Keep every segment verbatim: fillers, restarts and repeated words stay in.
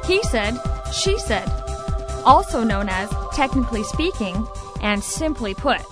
He said, she said, also known as technically speaking and simply put.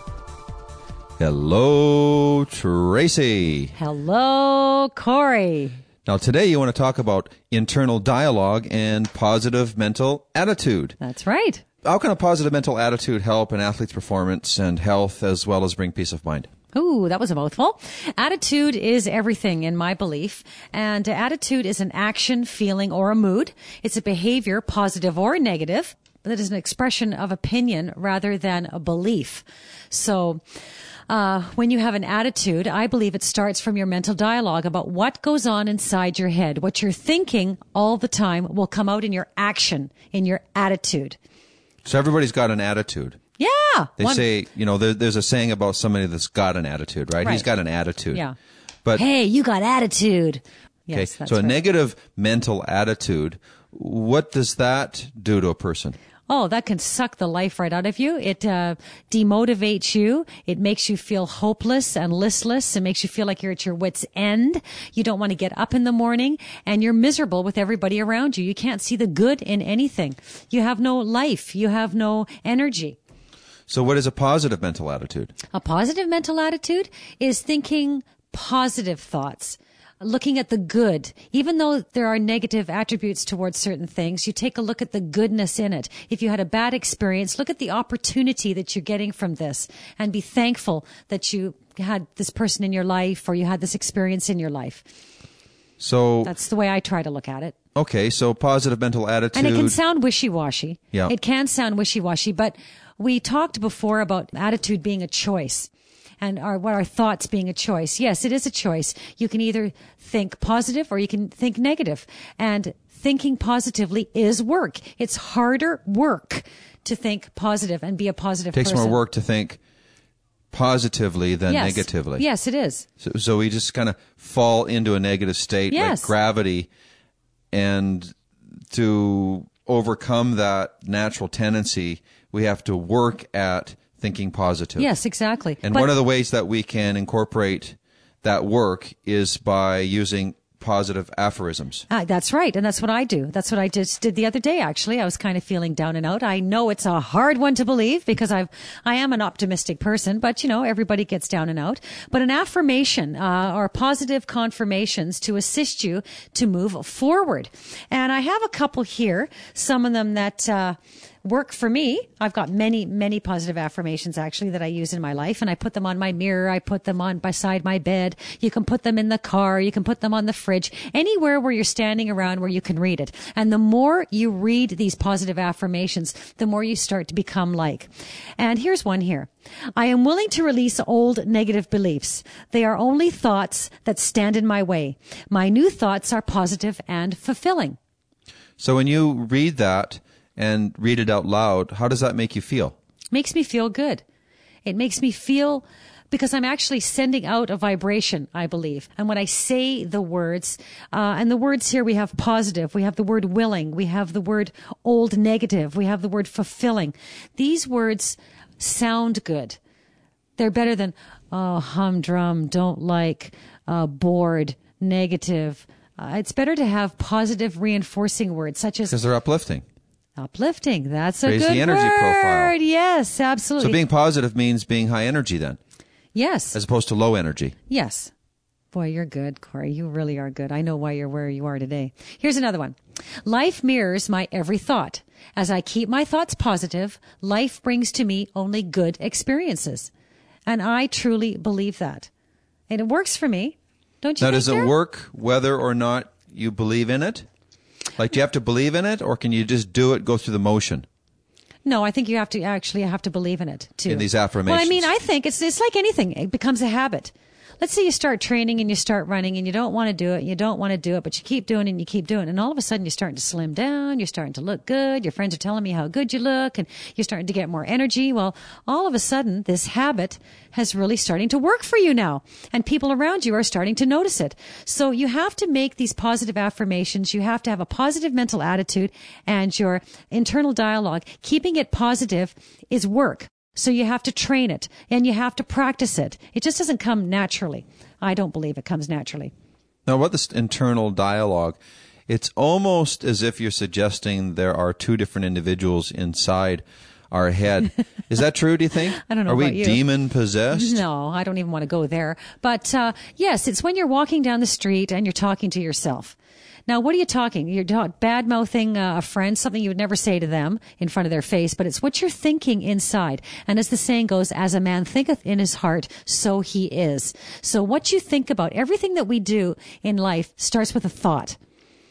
Hello, Tracy. Hello, Corey. Now, today you want to talk about internal dialogue and positive mental attitude. That's right. How can a positive mental attitude help an athlete's performance and health as well as bring peace of mind? Ooh, that was a mouthful. Attitude is everything in my belief. And attitude is an action, feeling, or a mood. It's a behavior, positive or negative, that is an expression of opinion rather than a belief. So, Uh, when you have an attitude, I believe it starts from your mental dialogue about what goes on inside your head. What you're thinking all the time will come out in your action, in your attitude. So everybody's got an attitude. Yeah. They One, say, you know, there, there's a saying about somebody that's got an attitude, right? Right. He's got an attitude. Yeah. But, hey, you got attitude. okay, Yes, that's so a right. negative mental attitude, what does that do to a person? Oh, that can suck the life right out of you. It uh, demotivates you. It makes you feel hopeless and listless. It makes you feel like you're at your wit's end. You don't want to get up in the morning, and you're miserable with everybody around you. You can't see the good in anything. You have no life. You have no energy. So what is a positive mental attitude? A positive mental attitude is thinking positive thoughts. Looking at the good, even though there are negative attributes towards certain things, you take a look at the goodness in it. If you had a bad experience, look at the opportunity that you're getting from this and be thankful that you had this person in your life or you had this experience in your life. So That's the way I try to look at it. okay, so positive mental attitude. And it can sound wishy-washy. Yeah. It can sound wishy-washy, but we talked before about attitude being a choice. And our, what our thoughts being a choice. Yes, it is a choice. You can either think positive or you can think negative. And thinking positively is work. It's harder work to think positive and be a positive It takes person. more work to think positively than yes. negatively. Yes, it is. So, so we just kind of fall into a negative state Yes. like gravity, and to overcome that natural tendency, we have to work at thinking positive. Yes, exactly. And But- one of the ways that we can incorporate that work is by using positive aphorisms. Ah, that's right. And that's what I do. That's what I just did the other day, actually. I was kind of feeling down and out. I know it's a hard one to believe because I've, I am an optimistic person, but you know, everybody gets down and out. But an affirmation, uh, are positive confirmations to assist you to move forward. And I have a couple here, some of them that, uh, work for me. I've got many, many positive affirmations actually that I use in my life, and I put them on my mirror. I put them on beside my bed. You can put them in the car. You can put them on the fridge, anywhere where you're standing around where you can read it. And the more you read these positive affirmations, the more you start to become like. And here's one here. I am willing to release old negative beliefs. They are only thoughts that stand in my way. My new thoughts are positive and fulfilling. So when you read that and read it out loud, how does that make you feel? Makes me feel good. It makes me feel because I'm actually sending out a vibration, I believe. And when I say the words, uh, and the words here, we have positive, we have the word willing, we have the word old negative, we have the word fulfilling. These words sound good. They're better than, oh, humdrum, don't like, uh, bored, negative. Uh, it's better to have positive reinforcing words such as Because they're uplifting. uplifting. That's a Raise good the energy word. profile. Yes, absolutely. So being positive means being high energy then, yes. as opposed to low energy. Yes. Boy, you're good, Corey. You really are good. I know why you're where you are today. Here's another one. Life mirrors my every thought. As I keep my thoughts positive, life brings to me only good experiences. And I truly believe that. And it works for me. Don't you Now, think, does it Jared? work whether or not you believe in it? Like, do you have to believe in it, or can you just do it, go through the motion? No, I think you have to actually have to believe in it too. In these Well, I affirmations. mean, I think it's it's like anything. It becomes a habit. Let's say you start training and you start running and you don't want to do it, you don't want to do it, but you keep doing it and you keep doing it. And all of a sudden you're starting to slim down, you're starting to look good, your friends are telling me how good you look, and you're starting to get more energy. Well, all of a sudden this habit has really starting to work for you now. And people around you are starting to notice it. So you have to make these positive affirmations. You have to have a positive mental attitude, and your internal dialogue, keeping it positive, is work. So you have to train it and you have to practice it. It just doesn't come naturally. I don't believe it comes naturally. Now, what this internal dialogue, It's almost as if you're suggesting there are two different individuals inside our head. Is that true, do you think? I don't know Are about we you. demon possessed? No, I don't even want to go there. But uh, yes, it's when you're walking down the street and you're talking to yourself. Now, what are you talking? You're talk- bad-mouthing uh, a friend, something you would never say to them in front of their face, but it's what you're thinking inside. And as the saying goes, as a man thinketh in his heart, so he is. So what you think about, everything that we do in life starts with a thought.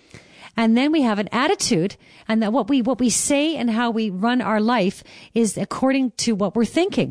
And then we have an attitude, and that what we what we say and how we run our life is according to what we're thinking.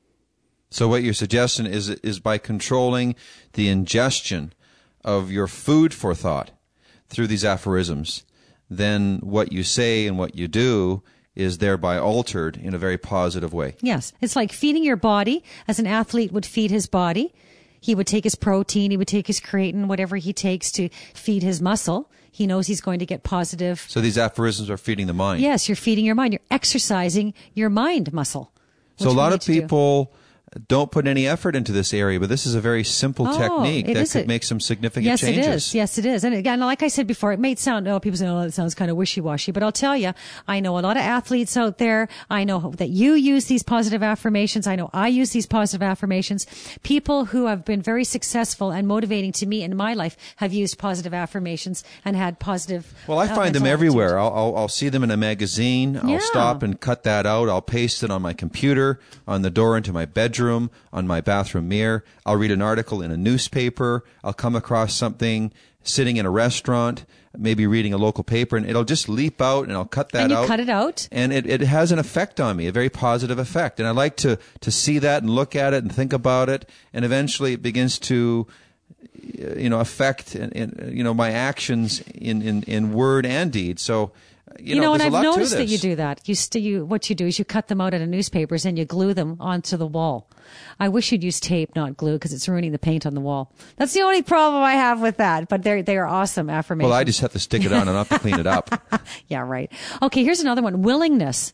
So what your suggestion is is by controlling the ingestion of your food for thought through these aphorisms, then what you say and what you do is thereby altered in a very positive way. Yes. It's like feeding your body as an athlete would feed his body. He would take his protein, he would take his creatine, whatever he takes to feed his muscle. He knows he's going to get positive. So these aphorisms are feeding the mind. Yes, you're feeding your mind. You're exercising your mind muscle. So a which we lot need of to do. people don't put any effort into this area, but this is a very simple Oh, technique it that is could a- make some significant yes, changes. it is. Yes, it is. And again, like I said before, it may sound, oh, people say, oh, that sounds kind of wishy-washy. But I'll tell you, I know a lot of athletes out there. I know that you use these positive affirmations. I know I use these positive affirmations. People who have been very successful and motivating to me in my life have used positive affirmations and had positive. Well, I uh, find them mental everywhere. attitude. I'll, I'll, I'll see them in a magazine. I'll Yeah. stop and cut that out. I'll paste it on my computer, on the door into my bedroom, on my bathroom mirror. I'll read an article in a newspaper. I'll come across something sitting in a restaurant, maybe reading a local paper, and it'll just leap out, and I'll cut that And you out. cut it out? And it, it has an effect on me, a very positive effect. And I like to, to see that and look at it and think about it, and eventually it begins to, you know, affect, in, in, you know, my actions in, in, in word and deed. So, you, You know, and there's I've a lot to noticed that this. you do that. You, st- you, what you do is you cut them out out of newspapers and you glue them onto the wall. I wish you'd use tape, not glue, because it's ruining the paint on the wall. That's the only problem I have with that. But they're they are awesome affirmations. Well, I just have to stick it on and not to clean it up. Yeah, right. Okay, here's another one. Willingness.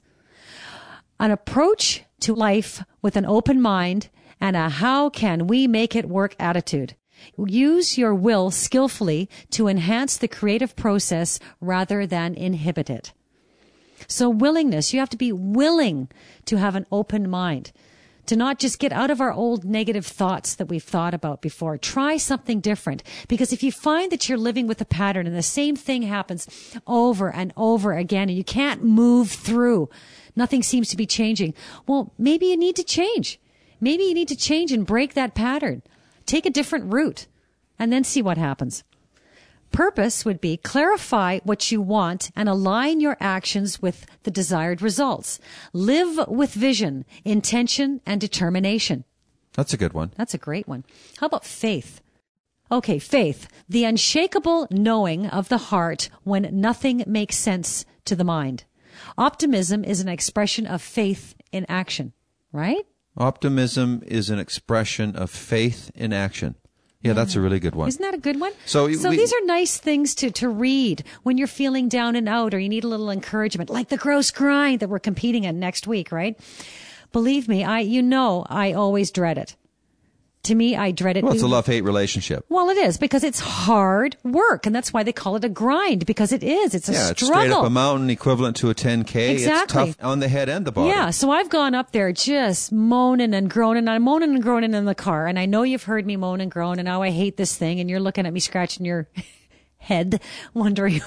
An approach to life with an open mind and a how can we make it work attitude. Use your will skillfully to enhance the creative process rather than inhibit it. So willingness, you have to be willing to have an open mind, to not just get out of our old negative thoughts that we've thought about before. Try something different. Because if you find that you're living with a pattern and the same thing happens over and over again and you can't move through, nothing seems to be changing, well, maybe you need to change. Maybe you need to change and break that pattern. Take a different route and then see what happens. Purpose would be clarify what you want and align your actions with the desired results. Live with vision, intention, and determination. That's a good one. That's a great one. How about faith? Okay, faith, the unshakable knowing of the heart when nothing makes sense to the mind. Optimism is an expression of faith in action, right? Optimism is an expression of faith in action. Yeah, that's a really good one. Isn't that a good one? So so we- these are nice things to, to read when you're feeling down and out or you need a little encouragement, like the gross grind that we're competing in next week, right? Believe me, I you know I always dread it. To me, I dread it. Well, it's a love-hate relationship. Well, it is because it's hard work, and that's why they call it a grind, because it is. It's a Yeah, it's struggle. straight up a mountain equivalent to a ten K. Exactly. It's tough on the head and the body. Yeah, so I've gone up there just moaning and groaning. I'm moaning and groaning in the car, and I know you've heard me moan and groan, and now I hate this thing, and you're looking at me scratching your head, wondering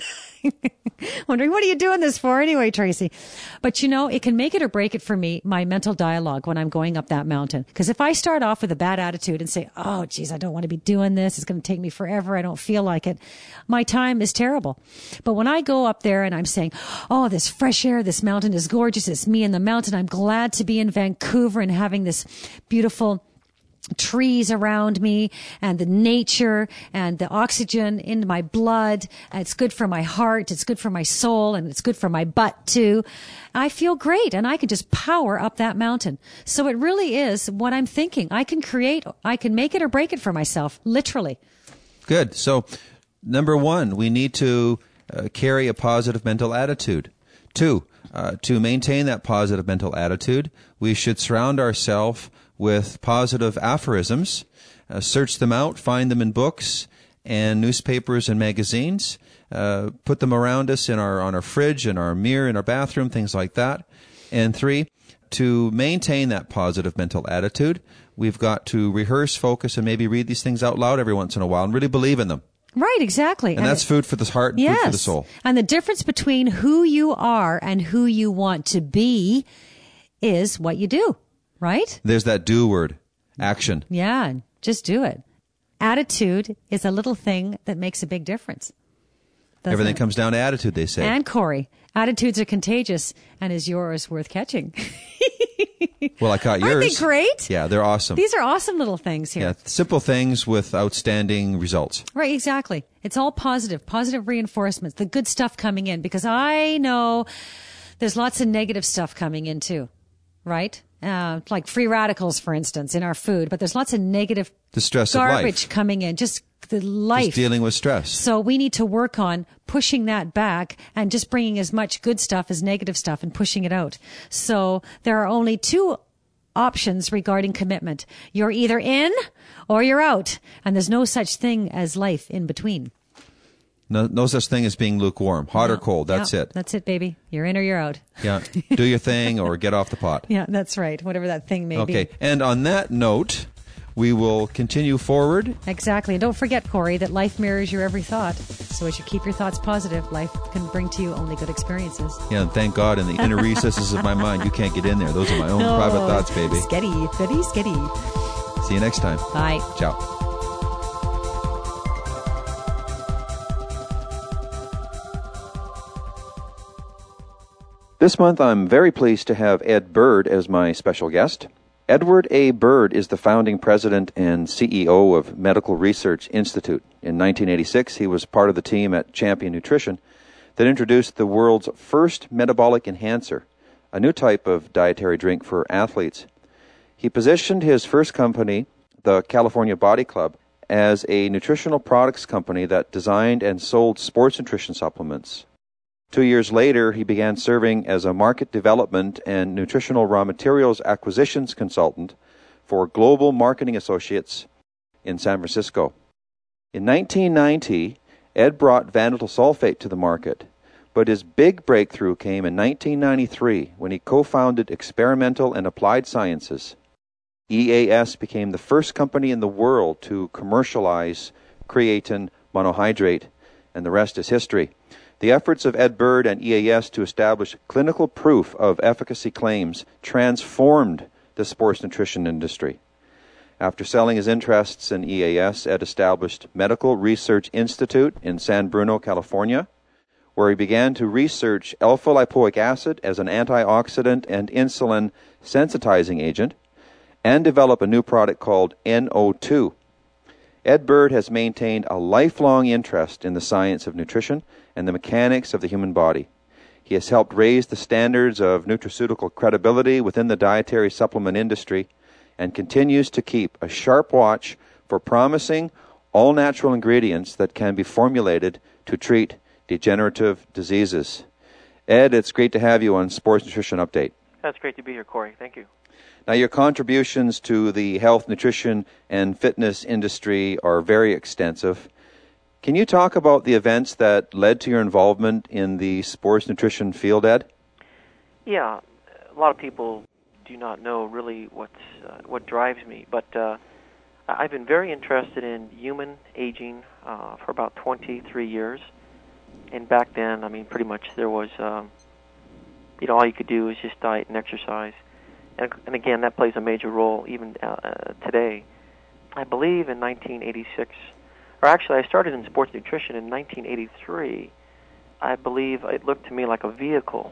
wondering what are you doing this for anyway, Tracy? But you know, it can make it or break it for me, my mental dialogue when I'm going up that mountain. Because if I start off with a bad attitude and say, oh, geez, I don't want to be doing this. It's going to take me forever. I don't feel like it. My time is terrible. But when I go up there and I'm saying, oh, this fresh air, this mountain is gorgeous. It's me in the mountain. I'm glad to be in Vancouver and having this beautiful trees around me and the nature and the oxygen in my blood. It's good for my heart. It's good for my soul, and it's good for my butt too. I feel great, and I can just power up that mountain. So it really is what I'm thinking. I can create, I can make it or break it for myself, literally. Good. So, number one, we need to uh, carry a positive mental attitude. Two, uh, to maintain that positive mental attitude, we should surround ourselves with positive aphorisms, uh, search them out, find them in books, and newspapers and magazines. Uh, put them around us in our on our fridge, in our mirror, in our bathroom, things like that. And three, to maintain that positive mental attitude, we've got to rehearse, focus, and maybe read these things out loud every once in a while and really believe in them. Right, exactly. And, and that's it, food for the heart and yes. food for the soul. And the difference between who you are and who you want to be is what you do, right? There's that do word, action. Yeah, just do it. Attitude is a little thing that makes a big difference. Everything it? comes down to attitude, they say. And Corey, attitudes are contagious, and is yours worth catching? Well, I caught yours. Aren't they great? Yeah, they're awesome. These are awesome little things here. Yeah, simple things with outstanding results. Right, exactly. It's all positive, positive reinforcements, the good stuff coming in, because I know there's lots of negative stuff coming in too, right? Uh, like free radicals, for instance, in our food, but there's lots of negative the stress garbage of life. coming in, just the life. Just dealing with stress. So we need to work on pushing that back and just bringing as much good stuff as negative stuff and pushing it out. So there are only two options regarding commitment. You're either in or you're out, and there's no such thing as life in between. No, no such thing as being lukewarm. Hot no. or cold, that's yeah, it. That's it, baby. You're in or you're out. Yeah. Do your thing or get off the pot. Yeah, that's right. Whatever that thing may okay. be. Okay. And on that note, we will continue forward. Exactly. And don't forget, Corey, that life mirrors your every thought. So as you keep your thoughts positive, life can bring to you only good experiences. Yeah, and thank God in the inner recesses of my mind, you can't get in there. Those are my own no, private thoughts, baby. Sketty, sketty, sketty. See you next time. Bye. Ciao. This month, I'm very pleased to have Ed Bird as my special guest. Edward A. Bird is the founding president and C E O of Medical Research Institute. In nineteen eighty-six, he was part of the team at Champion Nutrition that introduced the world's first metabolic enhancer, a new type of dietary drink for athletes. He positioned his first company, the California Body Club, as a nutritional products company that designed and sold sports nutrition supplements. Two years later, he began serving as a market development and nutritional raw materials acquisitions consultant for Global Marketing Associates in San Francisco. In nineteen ninety, Ed brought vanadyl sulfate to the market, but his big breakthrough came in nineteen ninety-three when he co-founded Experimental and Applied Sciences. E A S became the first company in the world to commercialize creatine monohydrate, and the rest is history. The efforts of Ed Bird and E A S to establish clinical proof of efficacy claims transformed the sports nutrition industry. After selling his interests in E A S, Ed established Medical Research Institute in San Bruno, California, where he began to research alpha-lipoic acid as an antioxidant and insulin sensitizing agent, and develop a new product called N O two. Ed Bird has maintained a lifelong interest in the science of nutrition and the mechanics of the human body. He has helped raise the standards of nutraceutical credibility within the dietary supplement industry and continues to keep a sharp watch for promising all-natural ingredients that can be formulated to treat degenerative diseases. Ed, it's great to have you on Sports Nutrition Update. That's great to be here, Corey. Thank you. Now, your contributions to the health, nutrition, and fitness industry are very extensive. Can you talk about the events that led to your involvement in the sports nutrition field, Ed? Yeah, a lot of people do not know really what's, uh, what drives me, but uh, I've been very interested in human aging uh, for about twenty-three years. And back then, I mean, pretty much there was, um, you know, all you could do was just diet and exercise. And, and again, that plays a major role even uh, today. I believe in nineteen eighty-six, or actually I started in sports nutrition in nineteen eighty-three. I believe it looked to me like a vehicle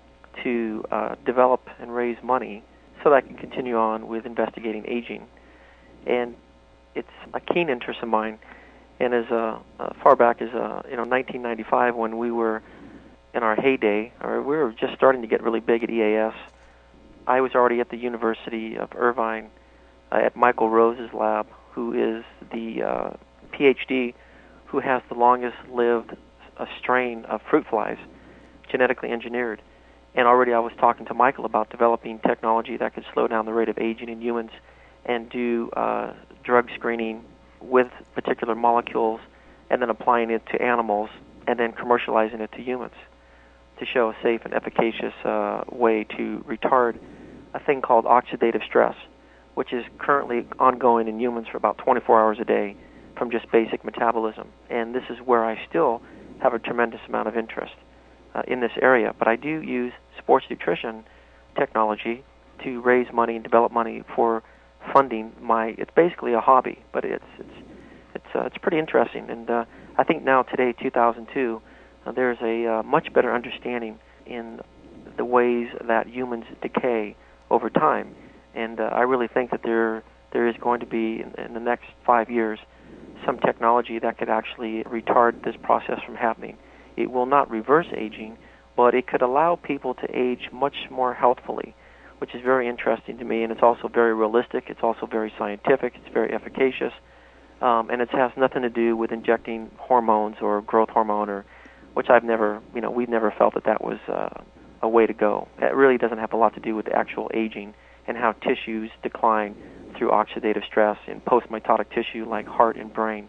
to uh, develop and raise money so that I can continue on with investigating aging. And it's a keen interest of mine. And as uh, uh, far back as uh, you know, nineteen ninety-five, when we were in our heyday, or we were just starting to get really big at E A S, I was already at the University of Irvine uh, at Michael Rose's lab, who is the uh, P H D who has the longest-lived uh, strain of fruit flies, genetically engineered. And already I was talking to Michael about developing technology that could slow down the rate of aging in humans and do uh, drug screening with particular molecules and then applying it to animals, and then commercializing it to humans to show a safe and efficacious uh, way to retard a thing called oxidative stress, which is currently ongoing in humans for about twenty-four hours a day from just basic metabolism. And this is where I still have a tremendous amount of interest uh, in this area. But I do use sports nutrition technology to raise money and develop money for funding my. It's basically a hobby, but it's it's it's uh, it's pretty interesting. And uh, I think now today, two thousand two, uh, there's a uh, much better understanding in the ways that humans decay over time. And uh, I really think that there there is going to be in, in the next five years some technology that could actually retard this process from happening. It will not reverse aging, but it could allow people to age much more healthfully, which is very interesting to me, and it's also very realistic. It's also very scientific. It's very efficacious, um, and it has nothing to do with injecting hormones or growth hormone, or which I've never, you know, we've never felt that that was uh, a way to go. It really doesn't have a lot to do with the actual aging and how tissues decline through oxidative stress in post-mitotic tissue like heart and brain.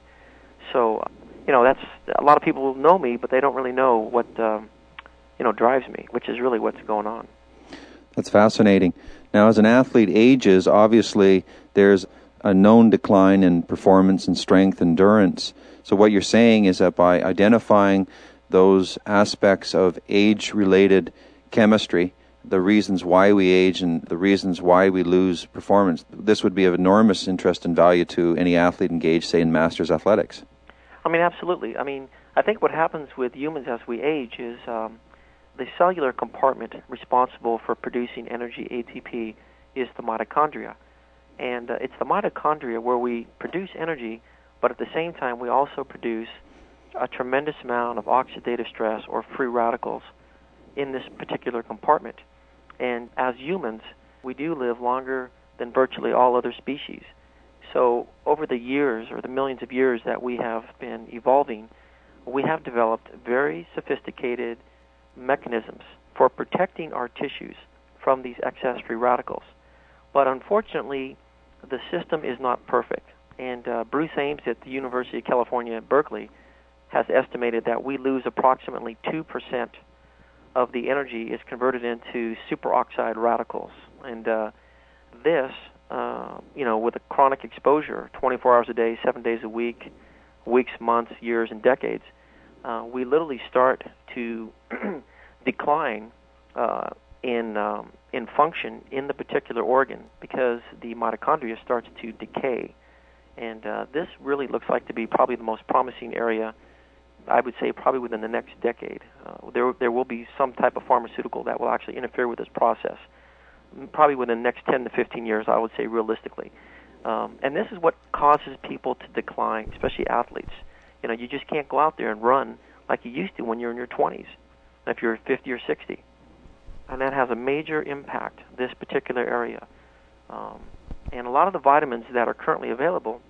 So, you know, that's a lot of people know me, but they don't really know what, um, you know, drives me, which is really what's going on. That's fascinating. Now, as an athlete ages, obviously there's a known decline in performance and strength, endurance. So what you're saying is that by identifying those aspects of age-related chemistry, the reasons why we age and the reasons why we lose performance, this would be of enormous interest and value to any athlete engaged, say, in masters athletics. I mean, absolutely. I mean, I think what happens with humans as we age is um, the cellular compartment responsible for producing energy, A T P, is the mitochondria. And uh, it's the mitochondria where we produce energy, but at the same time we also produce a tremendous amount of oxidative stress or free radicals in this particular compartment. And as humans, we do live longer than virtually all other species. So over the years, or the millions of years that we have been evolving, we have developed very sophisticated mechanisms for protecting our tissues from these excess free radicals. But unfortunately, the system is not perfect. And uh, Bruce Ames at the University of California at Berkeley has estimated that we lose approximately two percent of the energy is converted into superoxide radicals. And uh, this, uh, you know, with a chronic exposure, twenty-four hours a day, seven days a week, weeks, months, years, and decades, uh, we literally start to decline uh, in um, in function in the particular organ because the mitochondria starts to decay. And uh, this really looks like to be probably the most promising area, I would say, probably within the next decade. Uh, there there will be some type of pharmaceutical that will actually interfere with this process, probably within the next ten to fifteen years, I would say, realistically. Um, and this is what causes people to decline, especially athletes. You know, you just can't go out there and run like you used to when you're in your twenties, if you're fifty or sixty. And that has a major impact, this particular area. Um, and a lot of the vitamins that are currently available,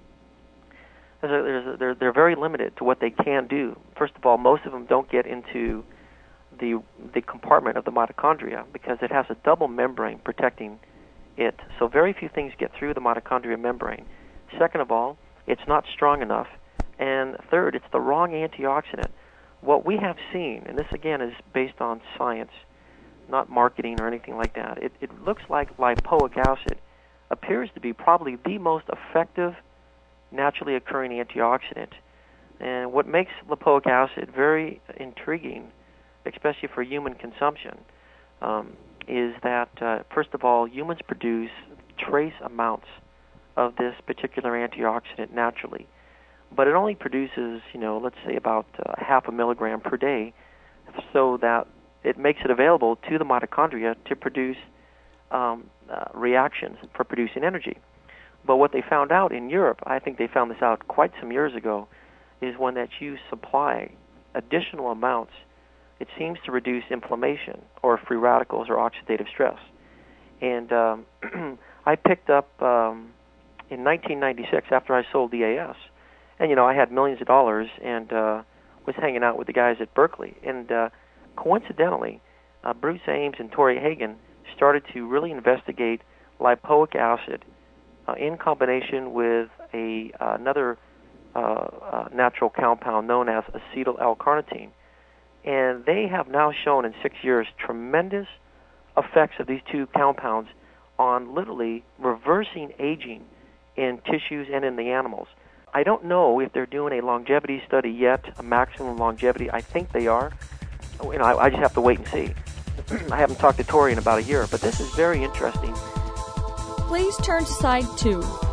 there's a, they're, they're very limited to what they can do. First of all, most of them don't get into the the compartment of the mitochondria because it has a double membrane protecting it. So very few things get through the mitochondria membrane. Second of all, it's not strong enough. And third, it's the wrong antioxidant. What we have seen, and this again is based on science, not marketing or anything like that, it, it looks like lipoic acid appears to be probably the most effective naturally occurring antioxidant. And what makes lipoic acid very intriguing, especially for human consumption, um, is that, uh, first of all, humans produce trace amounts of this particular antioxidant naturally. But it only produces, you know, let's say about uh, half a milligram per day, so that it makes it available to the mitochondria to produce um, uh, reactions for producing energy. But what they found out in Europe, I think they found this out quite some years ago, is when that you supply additional amounts, it seems to reduce inflammation or free radicals or oxidative stress. And um, I picked up um, in nineteen ninety-six, after I sold D A S, and, you know, I had millions of dollars and uh, was hanging out with the guys at Berkeley. And uh, coincidentally, uh, Bruce Ames and Torrey Hagen started to really investigate lipoic acid uh, in combination with a uh, another uh, uh, natural compound known as acetyl L-carnitine. And they have now shown in six years tremendous effects of these two compounds on literally reversing aging in tissues and in the animals. I don't know if they're doing a longevity study yet, a maximum longevity. I think they are. You know, I, I just have to wait and see. I haven't talked to Tori in about a year, but this is very interesting. Please turn to side two.